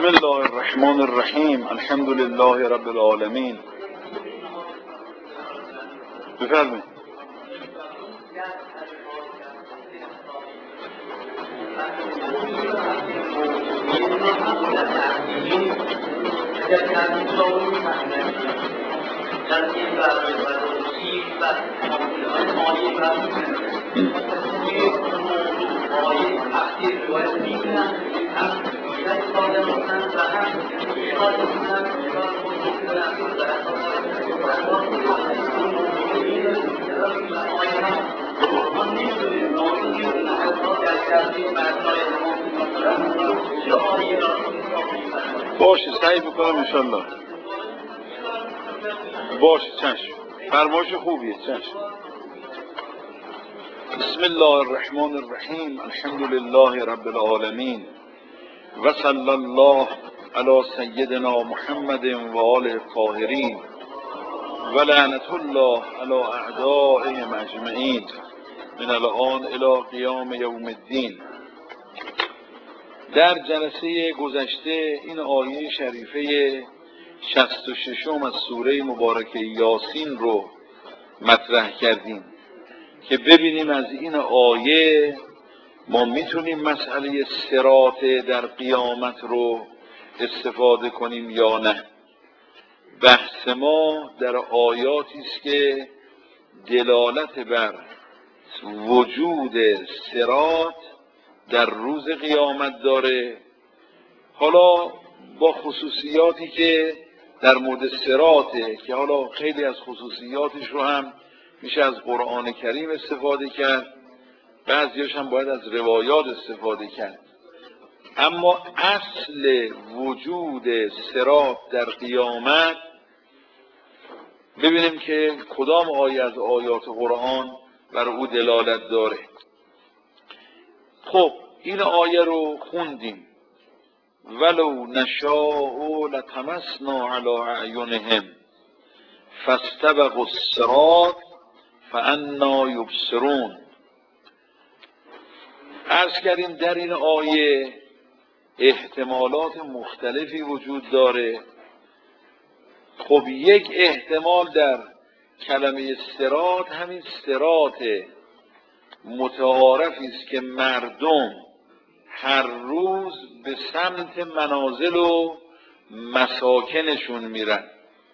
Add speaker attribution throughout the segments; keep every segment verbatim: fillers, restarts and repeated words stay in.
Speaker 1: بسم الله الرحمن الرحیم. الحمد لله رب العالمین. بفرمایید. باشه سعی بکنم انشالله. باشه چشم، فرمایش خوبیه. چشم. بسم الله الرحمن الرحیم. الحمد لله رب العالمین و صلی الله علی سیدنا محمد و آله الطاهرین و لعنت الله علی اعدائهم اجمعین من الان الی قیام یوم الدین. در جلسه گذشته این آیه شریفه شصت و ششم از سوره مبارکه یاسین رو مطرح کردیم که ببینیم از این آیه ما میتونیم مسئله صراط در قیامت رو استفاده کنیم یا نه. بحث ما در آیاتی است که دلالت بر وجود صراط در روز قیامت داره. حالا با خصوصیاتی که در مورد صراطه که حالا خیلی از خصوصیاتش رو هم میشه از قرآن کریم استفاده کرد، بعضیاش هم باید از روایات استفاده کرد. اما اصل وجود صراط در قیامت ببینیم که کدام آیه از آیات قرآن بر او دلالت داره. خب این آیه رو خوندیم. ولو نشاء لطمسنا علی اعینهم فاستبقوا الصراط فأنی یبصرون. عرض کردیم در این آیه احتمالات مختلفی وجود داره. خب یک احتمال در کلمه صراط همین صراط متعارفی است که مردم هر روز به سمت منازل و مساکنشون میرن.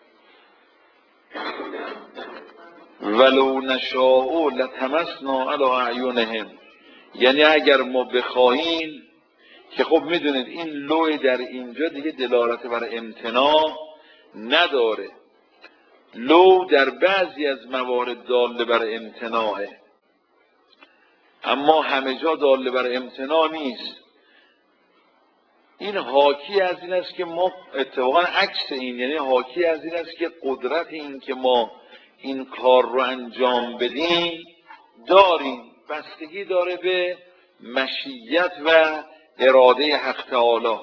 Speaker 1: ولو نشاء لطمسنا علی اعینهم، یعنی اگر ما بخواهیم، که خب میدونید این لو در اینجا دیگه دلالت بر امتناع نداره. لو در بعضی از موارد داله بر امتناعه، اما همه جا داله بر امتناع نیست. این حاکی از این است که ما اتفاقا عکس این، یعنی حاکی از این است که قدرت این که ما این کار رو انجام بدیم داریم. بستگی داره به مشیت و اراده حق تعالی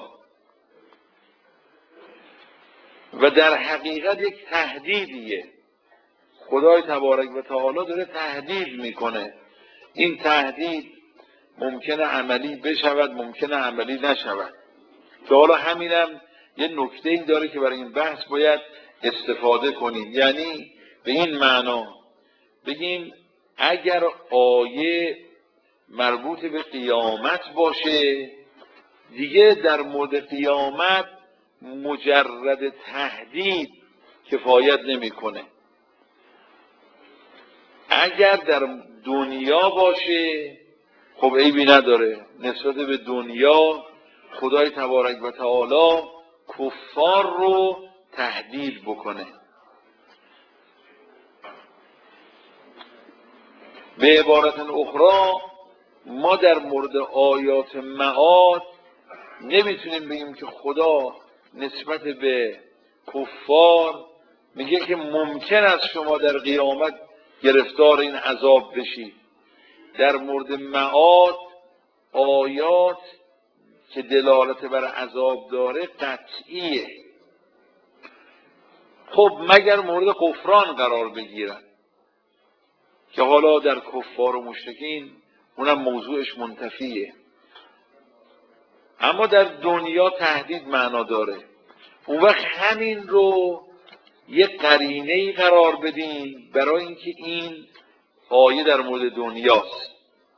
Speaker 1: و در حقیقت یک تهدیدیه. خدای تبارک و تعالی داره تهدید میکنه. این تهدید ممکنه عملی بشود، ممکنه عملی نشود. که حالا همینم یه نکته‌ای داره که برای این بحث باید استفاده کنیم. یعنی به این معنا بگیم اگر آیه مربوط به قیامت باشه، دیگه در مورد قیامت مجرد تهدید کفایت نمیکنه. اگر در دنیا باشه خب عیبی نداره. نسبت به دنیا خدای تبارک و تعالی کفار رو تهدید بکنه. به عبارت اخرى ما در مورد آیات معاد نمیتونیم بگیم که خدا نسبت به کفار میگه که ممکن است شما در قیامت گرفتار این عذاب بشید. در مورد معاد آیات که دلالت بر عذاب داره قطعیه. خب مگر مورد کفران قرار بگیرن که حالا در کفار و مشرکین اونم موضوعش منتفیه. اما در دنیا تهدید معنا داره. اون وقت همین رو یک قرینه‌ای قرار بدیم برای اینکه این آیه در مورد دنیاست.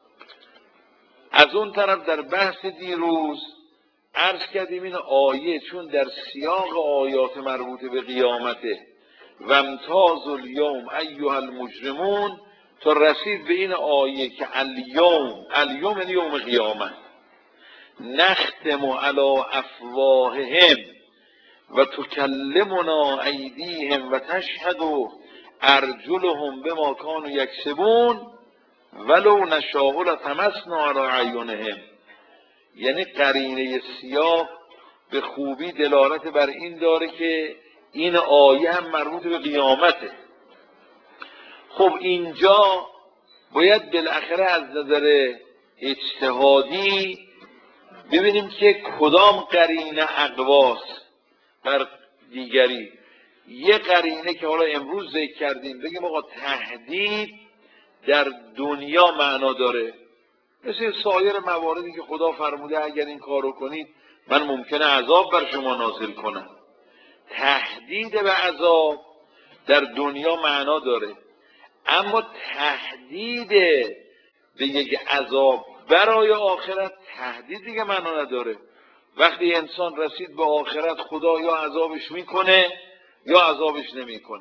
Speaker 1: از اون طرف در بحث دیروز عرض کردیم این آیه چون در سیاق آیات مربوط به قیامته و امتاز الیوم ایها المجرمون تا رسید به این آیه که الیوم الیوم یعنی یوم قیامت نختم علی افواههم و تکلمنا ایدیهم و تشهد ارجلهم بما کانوا یکسبون ولو نشاء لطمسنا علی اعینهم. یعنی قرینه سیاق به خوبی دلالت بر این داره که این آیه هم مربوط به قیامته. خب اینجا باید بالاخره از نظر اجتهادی ببینیم که کدام قرینه اقواست بر دیگری. یه قرینه که حالا امروز ذکر کردیم بگیم آقا تهدید در دنیا معنا داره، مثل سایر مواردی که خدا فرموده اگر این کارو کنید من ممکنه عذاب بر شما نازل کنم. تهدید به عذاب در دنیا معنا داره، اما تهدید به یک عذاب برای آخرت تهدید دیگه معنا نداره. وقتی انسان رسید به آخرت خدا یا عذابش میکنه یا عذابش نمیکنه.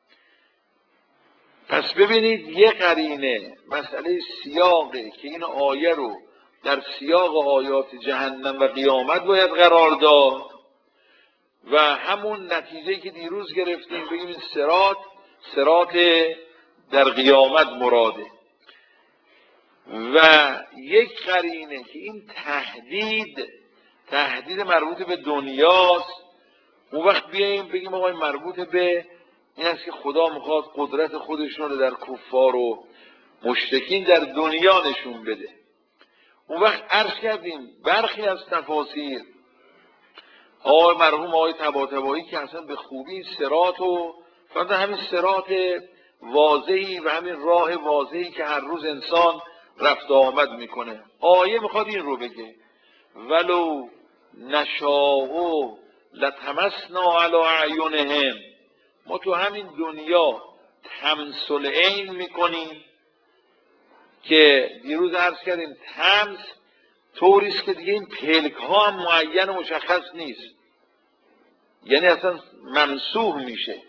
Speaker 1: پس ببینید یه قرینه مسئله سیاقه که این آیه رو در سیاق آیات جهنم و قیامت باید قرار داد و همون نتیجه که دیروز گرفتیم بگیم این صراط صراط در قیامت مراده. و یک قرینه که این تهدید تهدید مربوط به دنیاست، اون وقت بیاییم بگیم آقای مربوط به این است که خدا میخواد قدرت خودشون رو در کفار و مشرکین در دنیا نشون بده. اون وقت عرض کردیم برخی از تفاسیر آقای مرحوم آقای طباطبایی که اصلا به خوبی صراط و فرض همین صراط واضحی و همین راه واضحی که هر روز انسان رفت آمد میکنه، آیه میخواد این رو بگه ولو نشاء لطمسنا علی اعینهم. ما تو همین دنیا تمثل عین میکنیم که دیروز عرض کردیم تمث طوریست که دیگه این پلک ها هم معین و مشخص نیست، یعنی اصلا ممسوح میشه.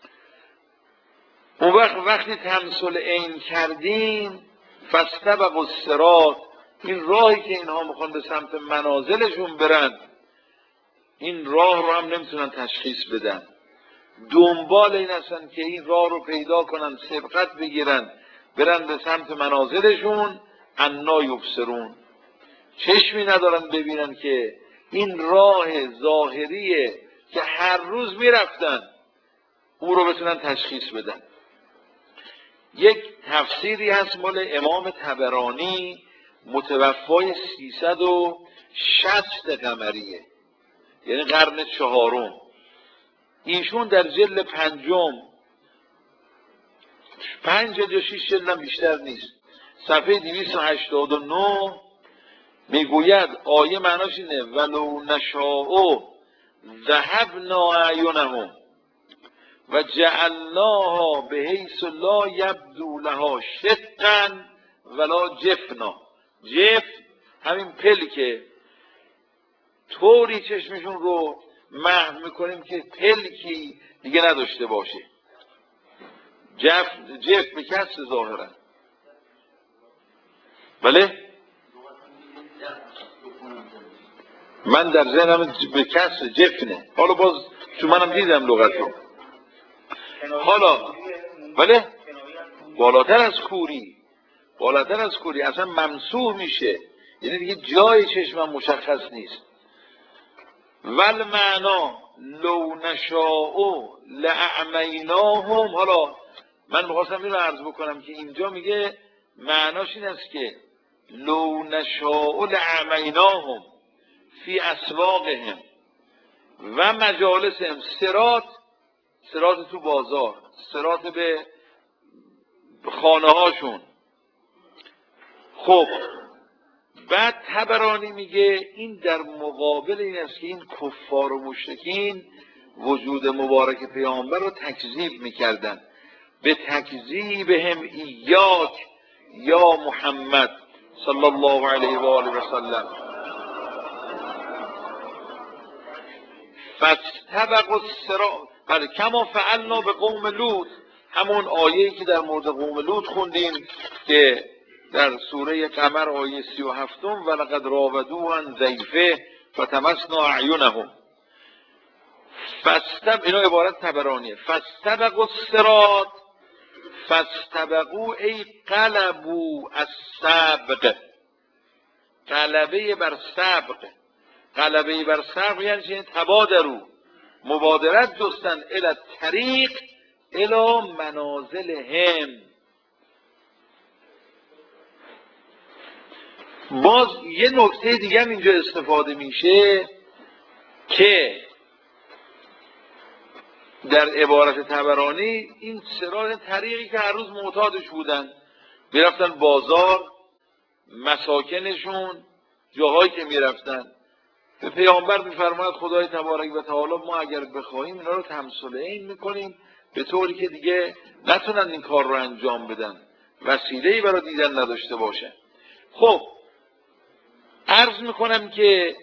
Speaker 1: اون وقت وقتی تمثل عین کردیم فاستبقوا الصراط، این راهی که اینها میخوان به سمت منازلشون برن این راه رو هم نمیتونن تشخیص بدن، دنبال این هستن که این راه رو پیدا کنن سبقت بگیرن برن به سمت منازلشون. انا یبصرون، چشمی ندارن ببینن که این راه ظاهریه که هر روز میرفتن او رو بتونن تشخیص بدن. یک تفسیری هست مال امام طبرانی متوفای سیصد و شصت قمریه، یعنی قرن چهارم. ایشون در جلد پنجم پنج جلد یا شیش جلد هم بیشتر نیست صفحه دویست و هشتاد و نه میگوید آیه معناش اینه ولو نشاء ذهبنا اعینهم و جعلناها بحیث لا یبدو لها شقا ولا جفنا. جف همین پلکه، طوری چشمشون رو محو میکنیم که پلکی دیگه نداشته باشه. جف جف به کسر ظاهرا، بله من در ذهنم به کسر جفنه، حالا باز چون منم دیدم لغتو. حالا بله بالاتر از کوری، بالاتر از کوری اصلا ممسوح میشه، یعنی دیگه جای چشمم مشخص نیست. ول معنا لو نشاء لاعمیناهم. حالا من میخواستم این رو عرض بکنم که اینجا میگه معناش این است که لو نشاء لاعمیناهم فی اسواقهم و مجالسهم. صراط صراط تو بازار، صراط به خانه هاشون. خب بعد طبرانی میگه این در مقابل این است که این کفار و مشرکین وجود مبارک پیامبر رو تکذیب میکردن. به تکذیبهم ایاک یا محمد صلی الله علیه و آله و سلم فاستبقوا الصراط، بله کما فعلنا به قوم لوط، همون آیه‌ای که در مورد قوم لوط خوندیم که در سوره قمر آیه سی و هفتم ولقد راودوه عن ضیفه فتمسنا اعینهم. فاستب اینا عبارت طبرانیه. فاستبقوا الصراط، فاستبقوا ای قلبوا السبق، غلبه بر سبق. غلبه بر سبق یعنی چه؟ تبادروا، مبادرت جستن الی الطریق الی منازلهم. باز یه نکته دیگه هم اینجا استفاده میشه که در عبارت طبرانی این صراط طریقی که هر روز معتادش بودن، میرفتن بازار، مساکنشون، جاهایی که میرفتن. به پیامبر میفرماید خدای تبارک و تعالی ما اگر بخواهیم اینا رو تمثل عین میکنیم به طوری که دیگه نتونن این کار رو انجام بدن، وسیله‌ای برای دیدن نداشته باشن. خب عرض میکنم که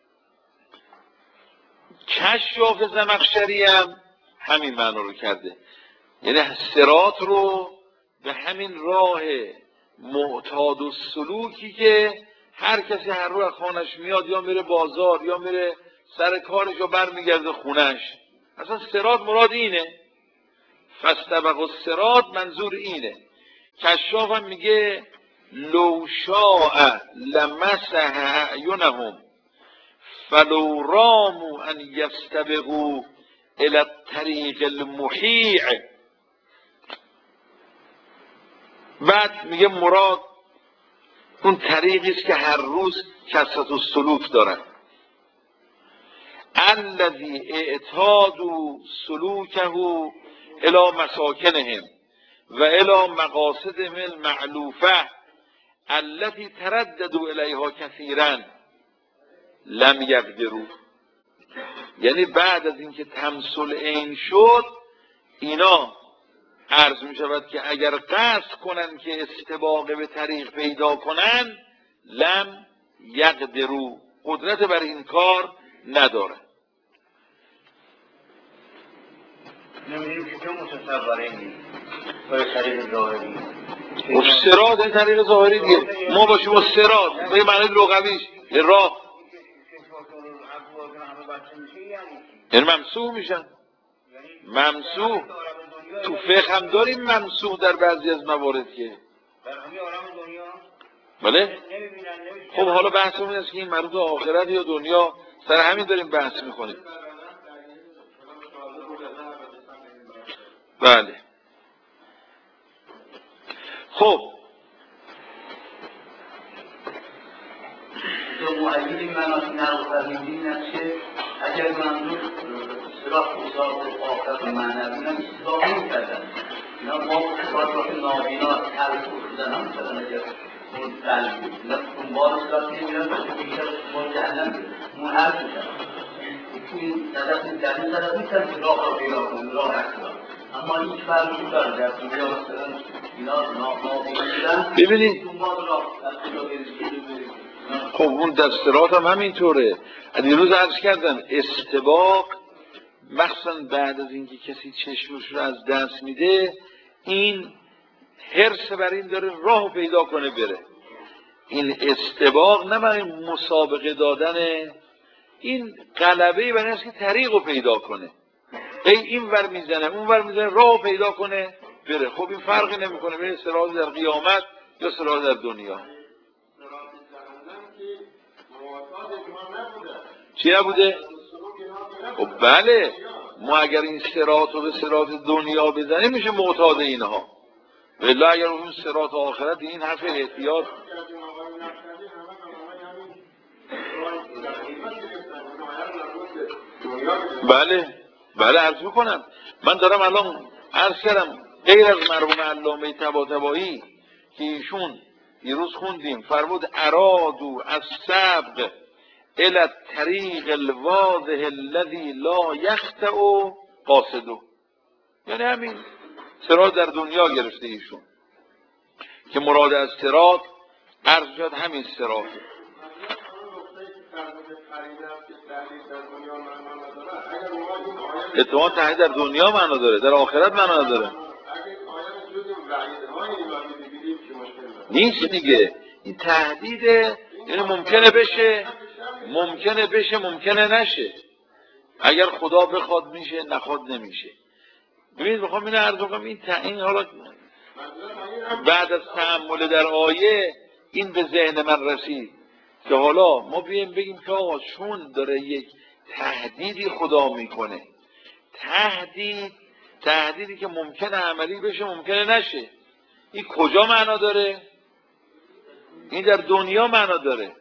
Speaker 1: کشاف زمخشری هم همین معنا رو کرده، یعنی صراط رو به همین راه معتاد و سلوکی که هر کسی هر روز خانش میاد یا میره بازار یا میره سر کارش یا برمیگرده خونش، اصلا صراط مراد اینه. فاستبقوا الصراط منظور اینه. کشاف هم میگه لو شاء لمسح اعینهم فلو راموا ان یستبقوا الی الطریق المحیع. بعد میگه مراد اون طریقی است که هر روز کثرت السلوک دارن. الذی اعتادوا سلوکه الی مساکنهم و الی مقاصدهم المألوفه التي ترددوا الیها کثیرا لم یقدروا. یعنی بعد از اینکه تمثل عین شد اینا عرض می شود که اگر قصد کنن که استباقه به طریق پیدا کنن لم یقدروا، قدرت بر این کار ندارن.
Speaker 2: نمیدونیم که چه متصوره این برای طریق ظاهری
Speaker 1: و صراط این طریق ظاهری دیگه ما باشیم و صراط به معنی لغویش یه راه، یعنی ممسوح میشن. ممسوح تو فقه هم داریم ممسوح در بعضی از موارد که بله. خب حالا بحثمون است که این مربوط به آخرت یا دنیا، سر همین داریم بحث میکنیم. بله. خب
Speaker 2: تو معیدی مناسی نروفرمیدی نشه اگر منظور صراط اصلاح آخرت معنوی هم اصلاح میکردن اینا ما صراط نابینا تعریف کردن هم کردن اگر اون قلبی اینا دنبال صراط نمیرن که بیشتر ما جهنم بیرن اون حرف میشن این صدف جهنم صدف میکرد که راه را پیدا کنن راه اصلا، اما هیچ فرقی داره در دنیا مثلا اینا نابینا بیرن
Speaker 1: ببینید.
Speaker 2: دنبال راه اصلا برید.
Speaker 1: خب اون دسترات هم همینطوره. دیروز عرض کردم استباق مخصوصا بعد از اینکه کسی چشمش رو از دست میده این حرص بر این داره راه پیدا کنه بره. این استباق نه برای مسابقه دادن، این غلبه برای اینکه طریق رو پیدا کنه. ای این ور میزنه اون ور میزنه راه پیدا کنه بره. خب این فرقی نمیکنه بین صراط در قیامت یا صراط در دنیا. چی نبوده؟ خب بله ما اگر این صراط رو به صراط دنیا بزنیم میشه معتاد اینها، ولی اگر اون صراط آخرت این حرف احتیاط. بله بله عرض میکنم. من دارم الان عرض کردم غیر از مرحوم علامه طباطبایی که ایشون دیروز خوندیم، فرمود ارادو از سبق الى الطریق الواضح الذی لا یخطئ قاصده. یعنی همین صراط در دنیا گرفته ایشون که مراد از صراط عرض شد همین صراطه. اتفاقا تحدید در دنیا معنا داره، در آخرت معنا داره نیست دیگه. این تهدید یعنی ممکنه بشه ممکنه بشه ممکنه نشه، اگر خدا بخواد میشه، نخواد نمیشه. ببینید میخوام اینو عرض کنم، این تعیین حالا بعد از تأمل در آیه این به ذهن من رسید که حالا ما بیایم بگیم که آقا چون داره یک تهدیدی خدا میکنه، تهدید تهدیدی که ممکنه عملی بشه ممکنه نشه، این کجا معنا داره؟ این در دنیا معنا داره.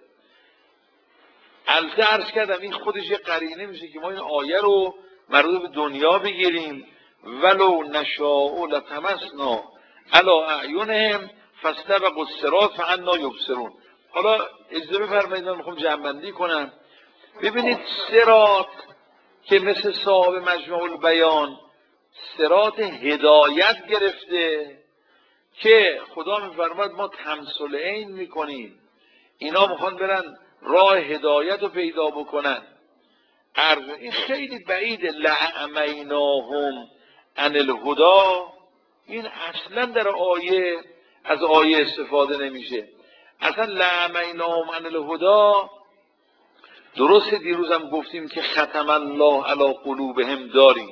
Speaker 1: البته عرض کردم این خودش یه قرینه میشه که ما این آیه رو مربوط به دنیا بگیریم، ولو نشاء لطمسنا علی اعینهم فاستبقوا الصراط فانا یبصرون. حالا اجازه بفرمایید من میخوام جمع‌بندی کنم. ببینید صراط که مثل صاحب مجموع البیان صراط هدایت گرفته که خدا میفرماد ما تمثل عین میکنیم، اینا میخوان برن راه هدایت رو پیدا بکنن. عرض این خیلی بعید، لعمیناهم عن الهدی، این اصلا در آیه از آیه استفاده نمیشه. اصلا لعمیناهم عن الهدی درسته دیروزم گفتیم که ختم الله علی قلوبهم داریم،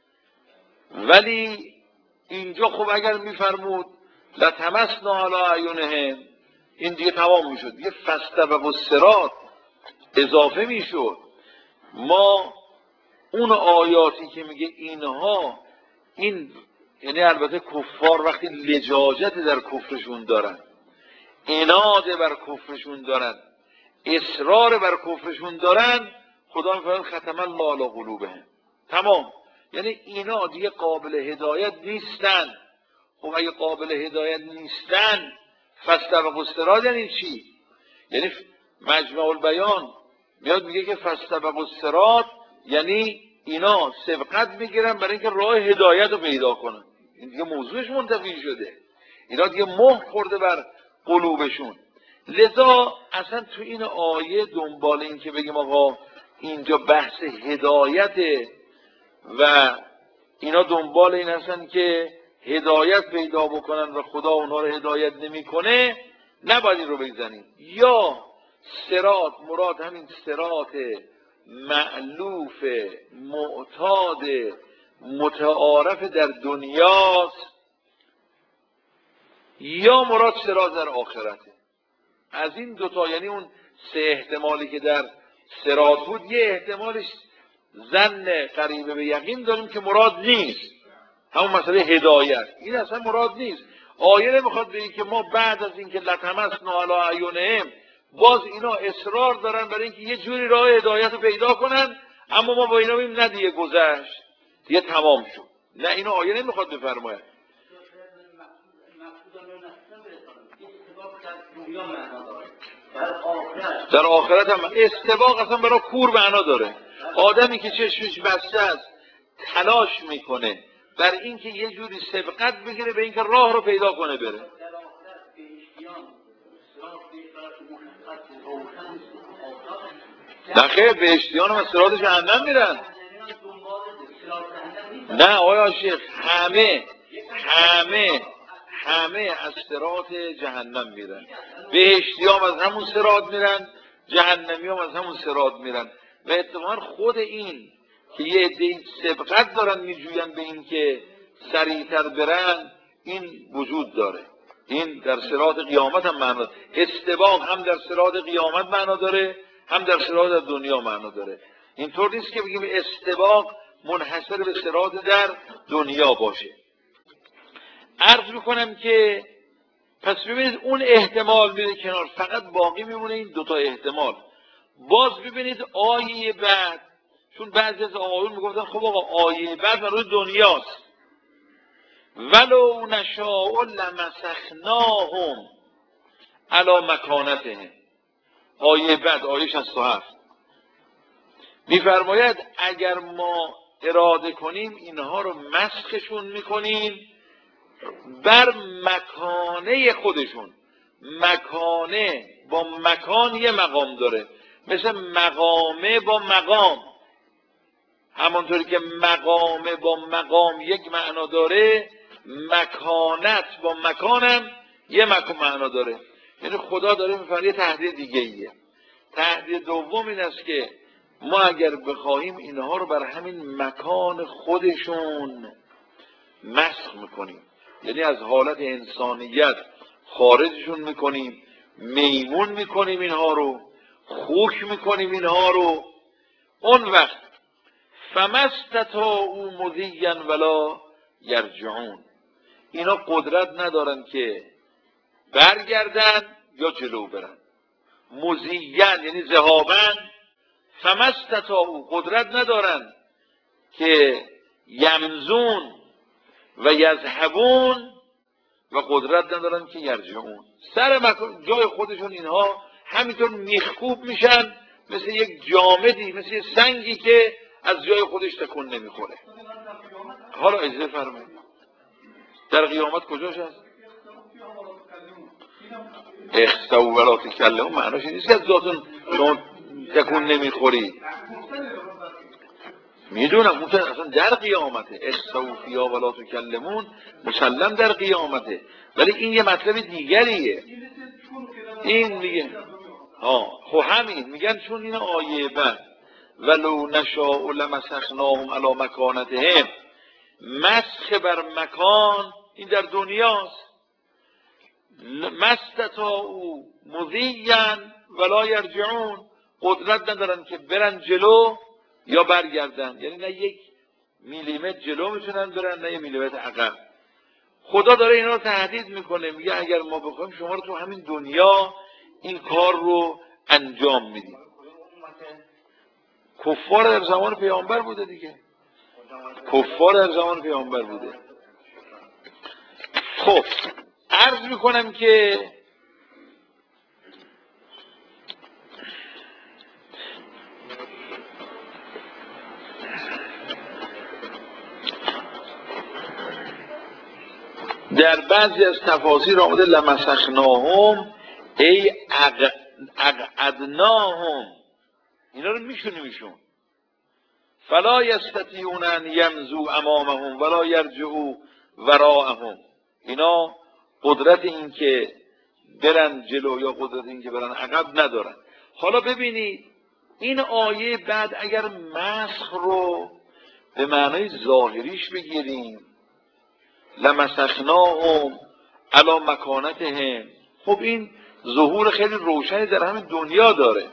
Speaker 1: ولی اینجا خب اگر میفرمود لطمسنا علی اعینهم این دیگه تمام میشد، دیگه فاستبقوا الصراط اضافه میشد. ما اون آیاتی که میگه اینها، این یعنی البته کفار وقتی لجاجت در کفرشون دارن، عناد بر کفرشون دارن، اصرار بر کفرشون دارن، خدا میفرماید ختم الله علی قلوبهم، تمام. یعنی اینا دیگه قابل هدایت نیستن. خب اگه قابل هدایت نیستن فاستبقوا الصراط یعنی چی؟ یعنی مجمع البیان میاد میگه که فاستبقوا الصراط یعنی اینا سبقت میگیرن برای اینکه راه هدایت رو پیدا کنن. این دیگه موضوعش منتفی شده، اینا دیگه مهر خورده بر قلوبشون. لذا اصلا تو این آیه دنبال این که بگیم آقا اینجا بحث هدایته و اینا دنبال این هستن که هدایت پیدا بکنن و خدا اونها رو هدایت نمیکنه، نباید این رو بگذاریم. یا صراط مراد همین صراط مألوف معتاد متعارف در دنیاست، یا مراد صراط در آخرته. از این دوتا، یعنی اون سه احتمالی که در صراط بود، یه احتمالش ظن قریب به یقین داریم که مراد نیست، همون مسئله هدایت، این اصلا مراد نیست. آیه نمیخواد بگه که ما بعد از اینکه لطمسنا علی اعینهم باز اینا اصرار دارن برای اینکه یه جوری راه هدایت رو پیدا کنن، اما ما با اینا بگیم نه دیگه گذشت، دیگه تمام شد. نه، اینو آیه نمیخواد بفرماید. در آخرت هم استباق اصلا برای کور معنا داره. آدمی که چشمش بسته است تلاش میکنه بر اینکه یه جوری سبقت بگیره به اینکه راه رو پیدا کنه بره. نه خیر، بهشتیان هم از صراط جهنم میرن. نه آیا شیخ، همه همه همه از صراط جهنم میرن. بهشتی هم از همون صراط میرن، جهنمی هم از همون صراط میرن. و اتفاقا خود این که یه عده سبقت دارن میجوین به این که سریعتر برن، این وجود داره. این در صراط قیامت هم معنا داره. استباق هم در صراط قیامت معنا داره، هم در صراط در دنیا معنا داره. اینطور نیست که بگیم استباق منحصر به صراط در دنیا باشه. عرض میکنم که پس ببینید اون احتمال میره کنار، فقط باقی میمونه این دوتا احتمال. باز ببینید آیه بعد، چون بعضی از آقایون میگفتن خب آقا آیه بعد روی دنیاست، ولو نشاء لمسخناهم علی مکانته. آیه بعد آیه شصت و هفت میفرماید اگر ما اراده کنیم اینها رو مسخشون میکنیم بر مکانه خودشون. مکانه با مکان یه مقام داره، مثل مقامه با مقام. همانطوری که مقامه با مقام یک معنا داره، مکانت با مکانم یه مکان معنا داره. یعنی خدا داره میفرماید یه تهدید دیگه ایه. تهدید دوم این است که ما اگر بخواهیم اینها رو بر همین مکان خودشون مسخ میکنیم، یعنی از حالت انسانیت خارجشون میکنیم، میمون میکنیم اینها رو، خوک میکنیم اینها رو. اون وقت فمستطاعوا مضیا ولا یرجعون، اینا قدرت ندارن که برگردن یا جلو برن. مضیا یعنی ذهابا، فمستطاعوا قدرت ندارن که یمزون و یذهبون و قدرت ندارن که یرجعون. سر مکان جای خودشون اینها همینطور میخکوب میشن، مثل یک جامدی، مثل یک سنگی که از جای خودش تکون نمیخوره. حالا اجازه فرمایید در قیامت کجاش هست؟ اخسؤا ولا تکلموا معناش نیست که از ذاتون شما تکون نمیخوری. میدونم اون اصلا در قیامته، اخسؤا فیها ولا تکلمون مسلم در قیامته، ولی این یه مطلب دیگریه. این میگه ها خب همین میگن چون این آیه بعد ولو نشاء لمسخناهم علی مکانتهم، مسخ بر مکان این در دنیاست. مستطاعوا مضیا ولا یرجعون، قدرت ندارن که برن جلو یا برگردن، یعنی نه یک میلیمتر جلو میتونن برن نه یک میلیمتر عقب. خدا داره اینا رو تهدید میکنه، میگه اگر ما بخوایم شما رو تو همین دنیا این کار رو انجام میدیم. کفار در زمان پیامبر بوده دیگه، کفار در زمان پیامبر بوده. خب عرض میکنم که در بعضی از تفاسیر آمده لمسخناهم ای اقعدناهم، اینا رو میشونیم ایشون. فلا یستطیعون ان یمضوا امامهم ولا یرجعوا وراءهم، اینا قدرت این که برن جلو یا قدرت این که برن عقب ندارن. حالا ببینید این آیه بعد اگر مسخ رو به معنای ظاهریش بگیریم، لمسخناهم علی مکانتهم، خب این ظهور خیلی روشنی در همین دنیا داره،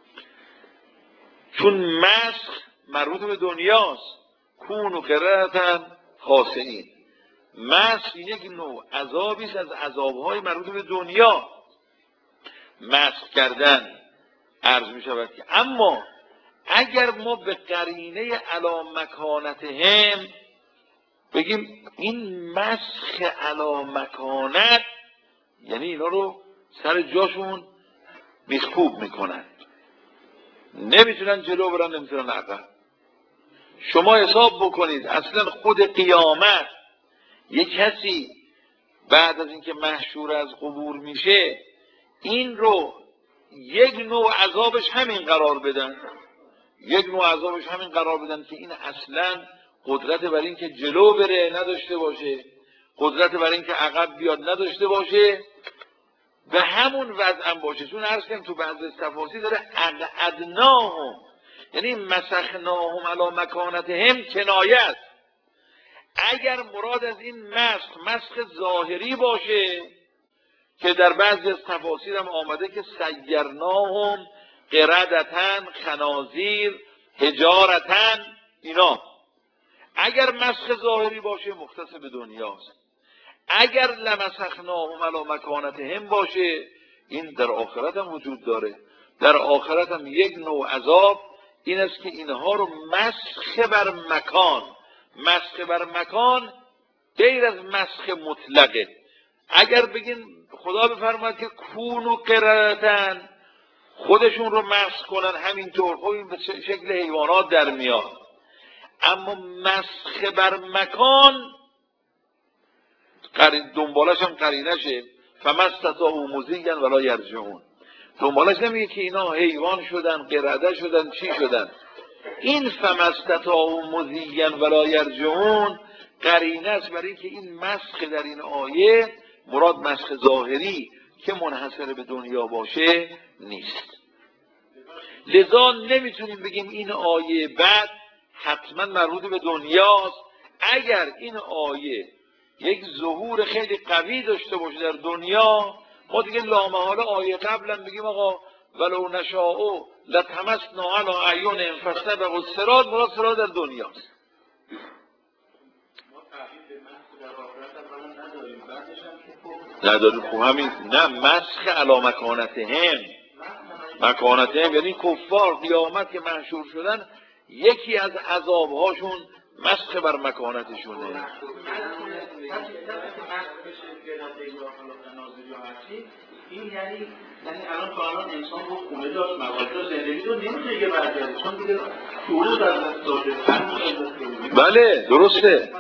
Speaker 1: چون مسخ مربوط به دنیاست. کون و قررتن خاسئین، مسخ یک نوع عذابی است از عذابهای مربوط به دنیا، مسخ کردن عرض می شود که. اما اگر ما به قرینه علی مکانتهم بگیم این مسخ علی مکانت، یعنی اینا رو سر جاشون میخکوب میکنن، نمیتونن جلو برن نمیتونن عقب. شما حساب بکنید اصلا خود قیامت یک کسی بعد از اینکه محشور از قبور میشه این رو یک نوع عذابش همین قرار بدن، یک نوع عذابش همین قرار بدن که این اصلا قدرت بر این که جلو بره نداشته باشه، قدرت بر این که عقب بیاد نداشته باشه، به همون وضع باشه. چون عرض کنم تو بعضی از تفاسیر داره اقعدناهم، یعنی مسخناهم علی مکانتهم کنایت. اگر مراد از این مسخ مسخ ظاهری باشه که در بعضی از تفاسیر هم آمده که سیرناهم قردتن خنازیر حجارتن، اینا اگر مسخ ظاهری باشه مختص به دنیاست. اگر لمسخناهم علی مکانتهم باشه این در آخرت هم وجود داره. در آخرت هم یک نوع عذاب این است که اینها رو مسخ بر مکان، مسخ بر مکان غیر از مسخ مطلقه. اگر بگین خدا بفرماید که کونو قردتن، خودشون رو مسخ کنن همینطور، خب این به شکل حیوانات در میاد. اما مسخ بر مکان دنبالش هم قرینشه، فمستطاعوا مضیا ولا یرجعون. دنبالش نمیگه که اینا حیوان شدن، قرده شدن، چی شدن. این فمستطاعوا مضیا ولا یرجعون قرینه است برای اینکه این مسخ در این آیه مراد مسخ ظاهری که منحصر به دنیا باشه نیست. لذا نمیتونیم بگیم این آیه بعد حتما مربوط به دنیاست. اگر این آیه یک ظهور خیلی قوی داشته باشه در دنیا، ما دیگه لامحاله آیه قبلا بگیم آقا ولو نشاء لطمسنا علی اعینهم فاستبقوا الصراط، مراد صراط در دنیاست. نداریم خوب همین نه مسخ علی مکانتهم. مکانتهم یعنی کفار قیامت که محشور شدن یکی از عذابهاشون مسخ بر مکانتشونه.
Speaker 2: این یعنی یعنی الان تا الان انسان رو خونه داشت، مواد داشت، زندگی رو نمیشه که برگرده، چون دیگه شروع در دست داشته.
Speaker 1: بله درسته.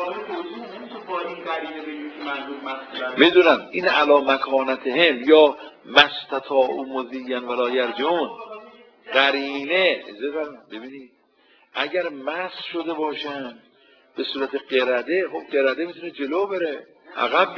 Speaker 1: میدونم این علا مکانتهم یا مستطاعوا مضیا ولا یرجعون قرینه. ببینید اگر مسخ شده باشن به صورت قرده، خب قرده میتونه جلو بره، عقب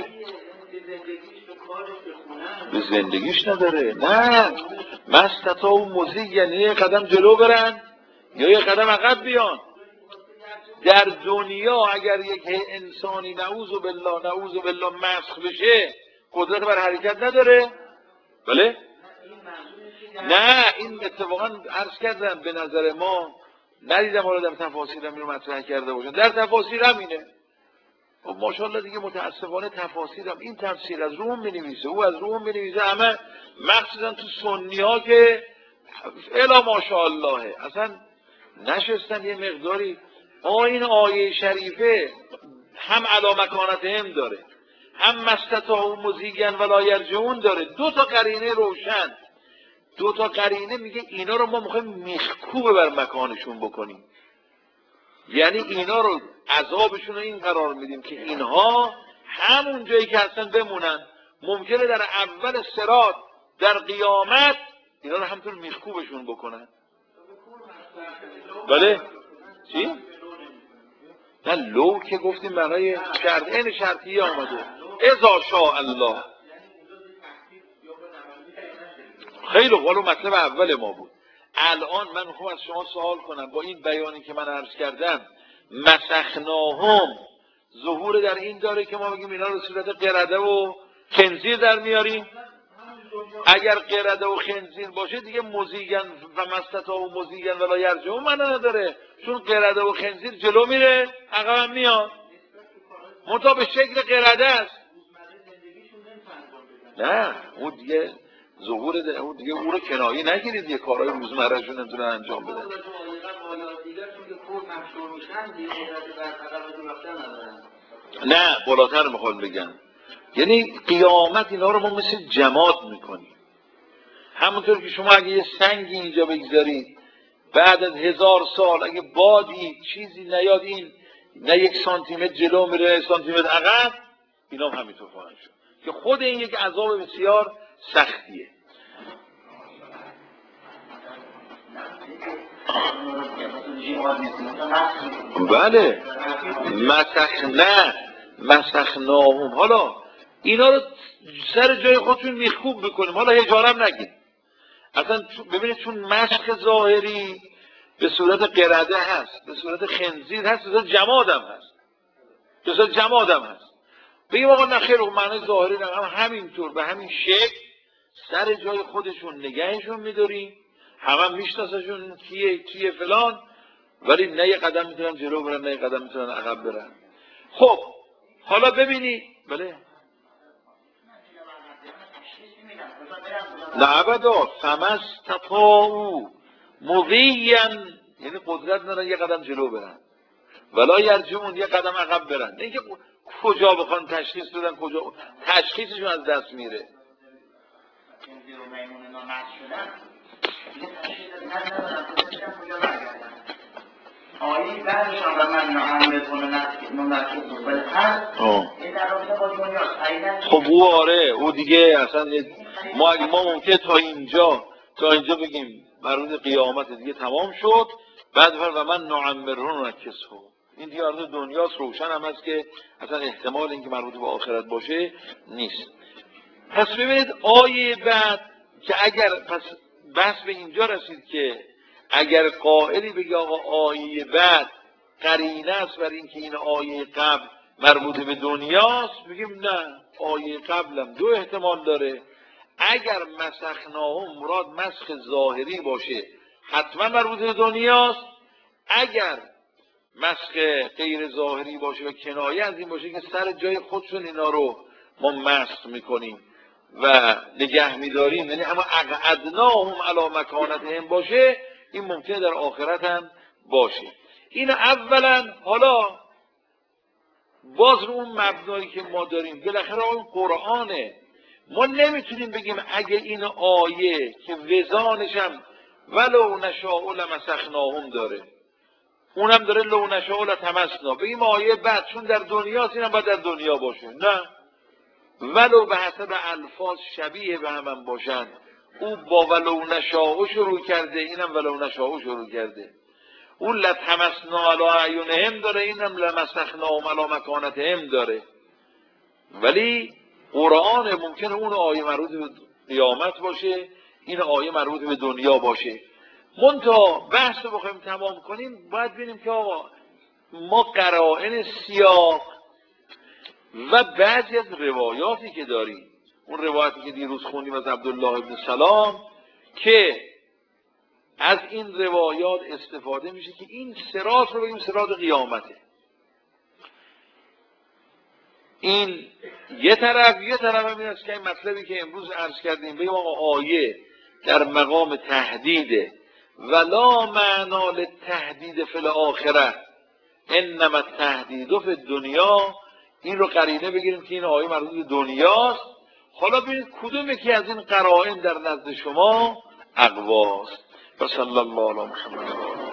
Speaker 1: به زندگیش نداره. نه مستطاعوا مضیا یعنی یه قدم جلو برن یا یه قدم عقب بیان. در دنیا اگر یک انسانی نعوذ بالله نعوذ بالله مسخ بشه قدرت بر حرکت نداره. بله؟ نه این اتفاقا عرض کردم به نظر ما ندیدم حالا در تفاسیرم اینو مطرح کرده باشن، در تفاسیرم اینه. خب ماشاءالله دیگه متاسفانه تفاسیرم این تفسیر از روم می‌نویسه، او از روم می‌نویسه، همه مخصوصا تو سنی ها که الا ماشاءالله اصلا نشستن یه مقداری. آه این آیه شریفه هم علی مکانتهم داره، هم مستطاعوا مضیا ولا یرجعون داره، دو تا قرینه روشن، دو تا قرینه میگه اینا رو ما میخوایم میخکوب بر مکانشون بکنیم. یعنی اینا رو عذابشون رو این قرار میدیم که اینها همون جایی که هستن بمونن. ممکنه در اول صراط در قیامت اینا رو همطور میخکوبشون بکنن. بله؟ چی؟ نه لو که گفتیم برای شرط این شرطیه آمده اذا شاء الله. خیلی ولو مطلب اول ما بود. الان من میخوام از شما سوال کنم با این بیانی که من عرض کردم مسخناهم ظهور در این داره که ما بگیم اینا رو صورت قرده و خنزیر در میاریم؟ اگر قرده و خنزیر باشه دیگه مضیا و مستطاعوا مضیا ولا یرجعون معنی نداره، چون قرده و خنزیر جلو میره عقب میاد، منتها به شکل قرده است. نه اون دیگه ظهور ده. اون دیگه اون رو کنایه نگیرید، دیگه کارهای روزمرهشون نمیتونن انجام بدن. نه بالاتر میخوام بگم یعنی قیامت اینا رو ما مثل جماد میکنیم. همونطور که شما اگه یه سنگی اینجا بگذارید بعد از هزار سال اگه بادی چیزی نیاد این نه یک سانتی متر جلو میره نه سانتی متر عقب، اینا هم همینطور خواهند شد که خود این یک عذاب بسیار سختیه. بله مسخنه مسخناهم. حالا اینا رو سر جای خودشون میخکوب میکنیم، حالا هجارم نگیم اصلا. ببینید چون مسخ ظاهری به صورت قرده هست، به صورت خنزیر هست، به صورت جمادم هست، به صورت جمادم هست. بگیم آقا نخیر و معنی ظاهری نگم همینطور به همین شکل سر جای خودشون نگهشون میداریم، همه هم میشناسشون کیه کیه فلان، ولی نه یه قدم میتونن جلو برن نه یه قدم میتونن عقب برن. خب حالا ببینید. بله نه ابدا فمستطاعوا مضیا یعنی قدرت ندارن یه قدم جلو برن ولا یرجعون یه قدم عقب برن. نه اینکه کجا بخوان تشخیص بدن کجا تشخیصشون از دست میره.
Speaker 2: آیه بعدشان و من نعمرتون نمکتون بالحق این در رابطه با دنیاست.
Speaker 1: خب او آره او دیگه اصلا ما ما ممکنه تا اینجا تا اینجا بگیم مربوط قیامت دیگه تمام شد، بعد و من نعمرتون نکسه این دیگه مربوط دنیاست، روشن هم هست که اصلا احتمال اینکه مربوط به آخرت باشه نیست. پس ببینید آیه بعد که اگر پس بحث به اینجا رسید که اگر قائلی بگه آقا آیه بعد قرینه است برای اینکه این آیه قبل مربوط به دنیاست، بگیم نه آیه قبلم دو احتمال داره. اگر مسخناهم مراد مسخ ظاهری باشه حتما مربوط به دنیاست، اگر مسخ غیر ظاهری باشه و کنایه از این باشه که سر جای خودشون اینا رو ما مسخ میکنیم و نگه میداریم، یعنی اما اقعدناهم علی مکانتهم باشه، این ممکنه در آخرت هم باشه. این اولا حالا باز رو اون مبنایی که ما داریم بالاخره اون قرآنه، ما نمیتونیم بگیم اگه این آیه که وزانش هم ولو نشاء لمسخناهم داره اونم داره لو نشاء لطمسنا، بگیم آیه بعد چون در دنیاست اینم باید در دنیا باشه. نه، ولو به حسب الفاظ شبیه به هم, هم باشن، او با ولو نشاء شروع کرده اینم ولو نشاء شروع کرده، اون لطمسنا علی اعینهم داره اینم لمسخناهم علی مکانتهم داره. ولی قرآن ممکنه اون آیه مربوط به قیامت باشه این آیه مربوط به دنیا باشه. منتها بحث رو بخوایم تمام کنیم باید ببینیم که آقا ما قرائن سیاق و بعضی از روایاتی که داریم، اون روایتی که دیروز خوندیم از عبدالله ابن سلام که از این روایات استفاده میشه که این صراط رو بگیم صراط قیامته. این یه طرف یه طرف هم این است که این مطلبی که امروز عرض کردیم بگیم آقا آیه در مقام تهدیده ولا معنا للتهدید فی الاخره انما التهدید فی الدنیا، این رو قرینه بگیریم که این آیه مربوط به دنیاست. حالا ببینید کدوم یکی از این قرائن در نزد شما اقواست. و صلی الله علی محمد.